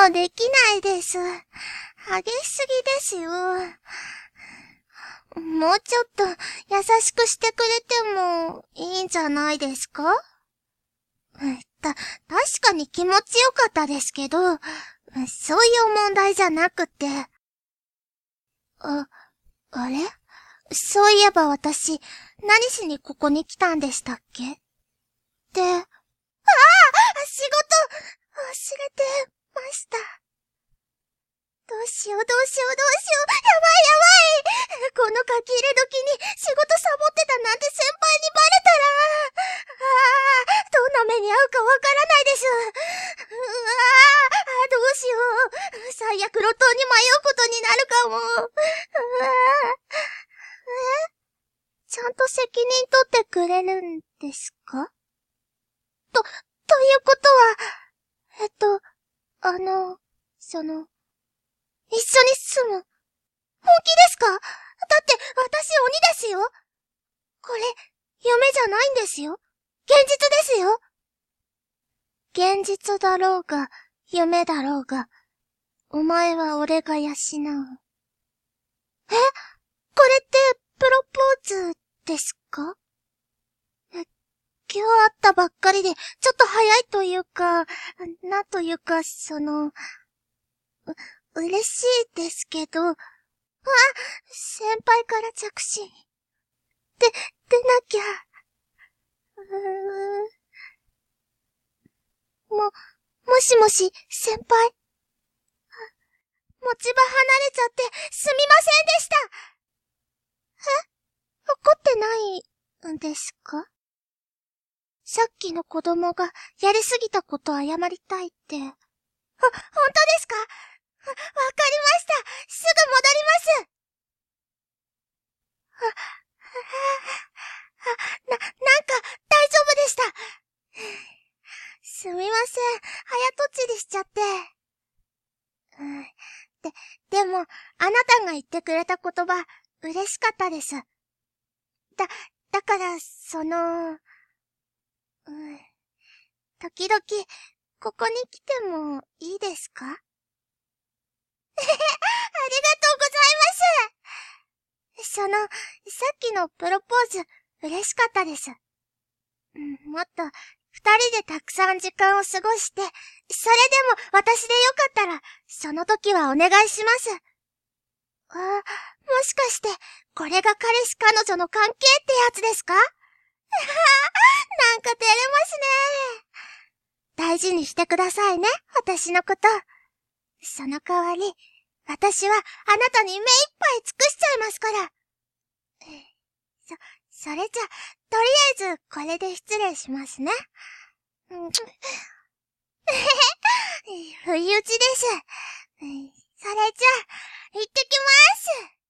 うできないです。激しすぎですよ。もうちょっと優しくしてくれてもいいんじゃないですか？確かに気持ちよかったですけど、そういう問題じゃなくて。あれ？そういえば私、何しにここに来たんでしたっけ？仕事、忘れてました。どうしよう。やばい。この書き入れ時に仕事サボってたなんて先輩にバレたら、どんな目に遭うかわからないです。どうしよう。最悪路頭に迷うことになるかも。ちゃんと責任取ってくれるんですか？ということは、一緒に住む。本気ですか？だって私鬼ですよ。これ、夢じゃないんですよ。現実ですよ。現実だろうが、夢だろうが、お前は俺が養う。これってプロポーズですか？今日会ったばっかりで、ちょっと早いというか、なんというか、嬉しいですけど、先輩から着信。出なきゃ。もしもし、先輩。持ち場離れちゃってすみませんでした。怒ってないんですか？さっきの子供がやりすぎたこと謝りたいって。本当ですか？わかりました。すぐ戻ります。なんか、大丈夫でした。すみません。早とちりしちゃって。でも、あなたが言ってくれた言葉、嬉しかったです。だから、時々、ここに来てもいいですか？ありがとうございます。さっきのプロポーズ、嬉しかったです。もっと、二人でたくさん時間を過ごして、それでも私でよかったら、その時はお願いします。もしかして、これが彼氏彼女の関係ってやつですか？なんか照れますね。大事にしてくださいね、私のこと。その代わり、私はあなたに目いっぱい尽くしちゃいますから。それじゃ、とりあえずこれで失礼しますね。不意打ちです。それじゃ、行ってきます。